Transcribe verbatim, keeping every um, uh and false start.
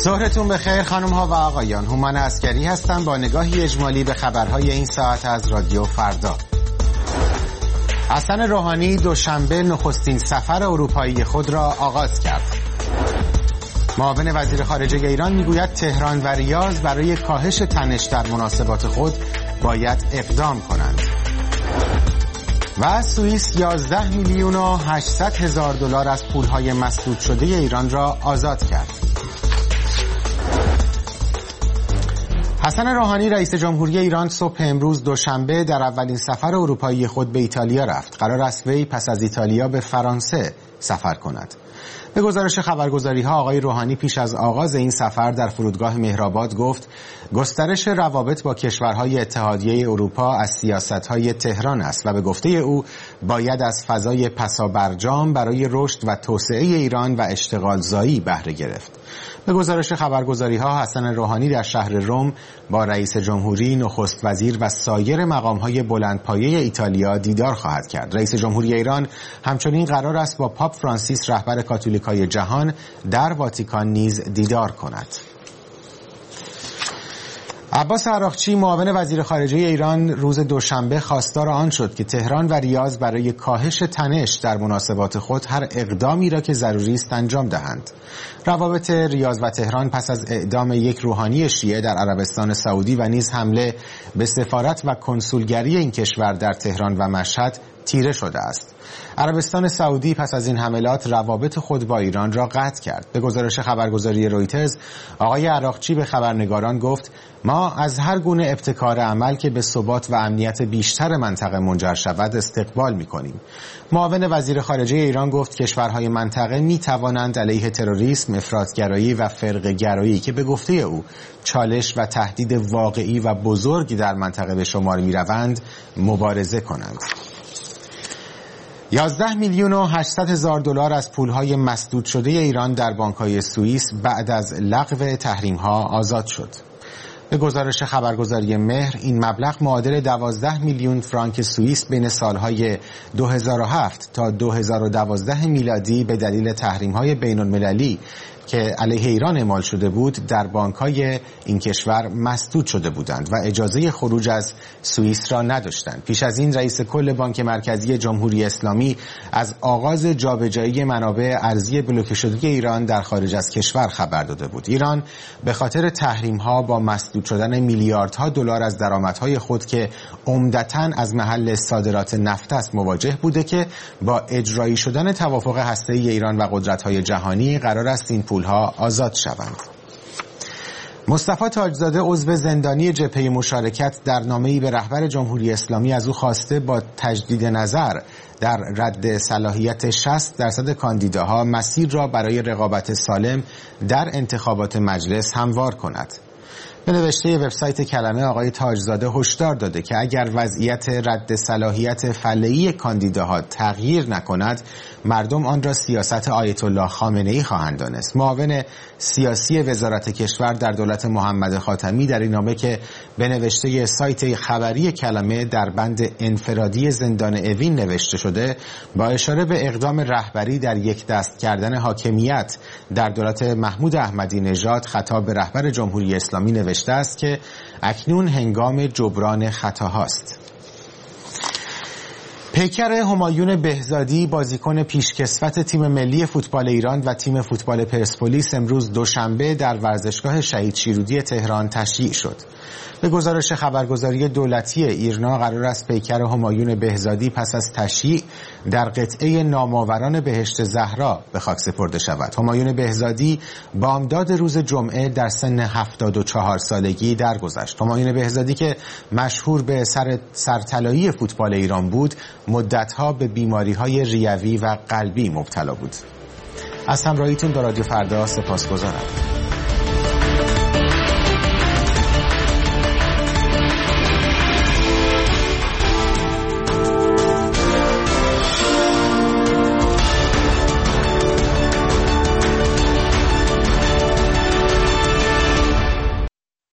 ظهرتون بخیر خانم ها و آقایان. هومن عسکری هستم با نگاهی اجمالی به خبرهای این ساعت از رادیو فردا. حسن روحانی دوشنبه نخستین سفر اروپایی خود را آغاز کرد. معاون وزیر خارجه ایران میگوید تهران و ریاض برای کاهش تنش در مناسبات خود باید اقدام کنند. و سوئیس یازده میلیون و هشتصد هزار دلار از پولهای مسدود شده ایران را آزاد کرد. حسن روحانی رئیس جمهوری ایران صبح امروز دوشنبه در اولین سفر اروپایی خود به ایتالیا رفت. قرار است وی پس از ایتالیا به فرانسه سفر کند. به گزارش خبرگزاری‌ها آقای روحانی پیش از آغاز این سفر در فرودگاه مهرآباد گفت گسترش روابط با کشورهای اتحادیه اروپا از سیاست‌های تهران است و به گفته او باید از فضای پسابرجام برای رشد و توسعه ایران و اشتغالزایی بهره گرفت. به گزارش خبرگزاری‌ها حسن روحانی در شهر رم با رئیس جمهوری، نخست وزیر و سایر مقام‌های بلندپایه ایتالیا دیدار خواهد کرد. رئیس جمهوری ایران همچنین قرار است با پاپ فرانسیس رهبر کاتولیکای جهان در واتیکان نیز دیدار کند. عباس عراقچی معاون وزیر خارجه ایران روز دوشنبه خواستار آن شد که تهران و ریاض برای کاهش تنش در مناسبات خود هر اقدامی را که ضروری است انجام دهند. روابط ریاض و تهران پس از اعدام یک روحانی شیعه در عربستان سعودی و نیز حمله به سفارت و کنسولگری این کشور در تهران و مشهد تیره شده است. عربستان سعودی پس از این حملات روابط خود با ایران را قطع کرد. به گزارش خبرگزاری رویترز آقای عراقچی به خبرنگاران گفت ما از هر گونه ابتکار عمل که به ثبات و امنیت بیشتر منطقه منجر شود استقبال می‌کنیم. معاون وزیر خارجه ایران گفت کشورهای منطقه می‌توانند علیه تروریسم، افراط‌گرایی و فرقه‌گرایی که به گفته او چالش و تهدید واقعی و بزرگی در منطقه به شمار می‌روند مبارزه کنند. یازده میلیون و هشتصد هزار دلار از پولهای مسدود شده ایران در بانک‌های سوئیس بعد از لغو تحریم‌ها آزاد شد. به گزارش خبرگزاری مهر این مبلغ معادل دوازده میلیون فرانک سوئیس بین سالهای دو هزار و هفت تا دو هزار و دوازده میلادی به دلیل تحریم‌های بین‌المللی که علیه ایران اعمال شده بود در بانک‌های این کشور مسدود شده بودند و اجازه خروج از سوئیس را نداشتند. پیش از این رئیس کل بانک مرکزی جمهوری اسلامی از آغاز جابجایی منابع ارزی بلوکه شده ایران در خارج از کشور خبر داده بود. ایران به خاطر تحریم‌ها با مسدود شدن میلیاردها دلار از درآمدهای خود که عمدتاً از محل صادرات نفت است مواجه بوده که با اجرایی شدن توافق هسته‌ای ایران و قدرت‌های جهانی قرار است این پولها آزاد شوند. مصطفی تاجزاده عضو زندانی جبهه مشارکت در نامه‌ای به رهبر جمهوری اسلامی از او خواسته با تجدید نظر در رد صلاحیت شصت درصد کاندیداها مسیر را برای رقابت سالم در انتخابات مجلس هموار کند. به نوشته وبسایت کلمه آقای تاجزاده هشدار داده که اگر وضعیت رد صلاحیت فعلی کاندیداها تغییر نکند مردم آن را سیاست آیت الله خامنه‌ای خواهند دانست. معاون سیاسی وزارت کشور در دولت محمد خاتمی در این نامه که به نوشته سایت خبری کلمه در بند انفرادی زندان اوین نوشته شده با اشاره به اقدام رهبری در یک دست کردن حاکمیت در دولت محمود احمدی نژاد خطاب به رهبر جمهوری اسلامی نوشته است که اکنون هنگام جبران خطاهاست. پیکر همایون بهزادی بازیکن پیشکسوت تیم ملی فوتبال ایران و تیم فوتبال پرسپولیس امروز دوشنبه در ورزشگاه شهید شیرودی تهران تشییع شد. به گزارش خبرگزاری دولتی ایرنا قرار است پیکر همایون بهزادی پس از تشییع در قطعه نامآوران بهشت زهرا به خاک سپرده شود. همایون بهزادی بامداد روز جمعه در سن هفتاد و چهار سالگی درگذشت. همایون بهزادی که مشهور به سر سرطلایی فوتبال ایران بود مدتها به بیماری‌های ریوی و قلبی مبتلا بود. از همراهیتون با رادیو فردا سپاسگزارم.